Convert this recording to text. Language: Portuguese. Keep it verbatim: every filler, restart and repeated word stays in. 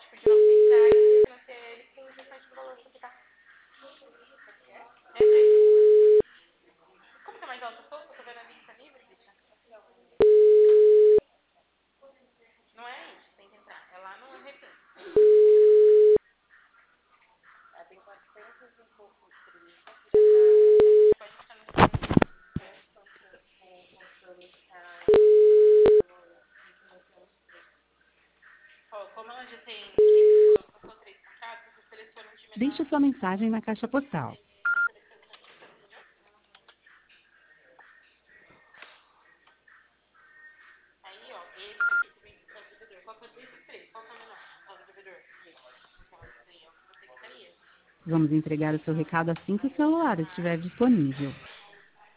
tipo, de novecentos reais e refinancia ele com o restante do valor que você tá. É, Pri? Como que é mais alto a sua? Eu tô vendo a lista livre, bicha. Não é isso, tem que entrar. É lá no refim. Ela tem quatrocentos e pouco trinta, que já tá... Pode botar no controle tá... Ó, como ela já tem passou três contratos, você seleciona um de menor. Deixe sua mensagem na caixa postal. Aí, ó, esse aqui que vem é o devedor. Qual que é desses três? Qual que é o menor? É o devedor. Então, esse daí é o que você queria. Vamos entregar o seu recado assim que o celular estiver disponível.